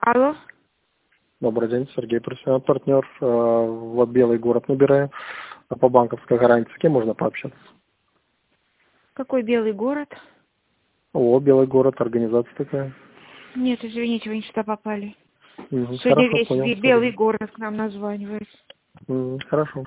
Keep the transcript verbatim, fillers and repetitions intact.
Алло. Добрый день, Сергей, профессиональный партнер. Э, Вот Белый город набираю. А по банковской гарантии с кем можно пообщаться? Какой Белый город? О, Белый город, организация такая. Нет, извините, вы не сюда попали. Мгм, Сегодня Хорошо, весь понял. ви- Белый город к нам названивает. Мгм, Хорошо.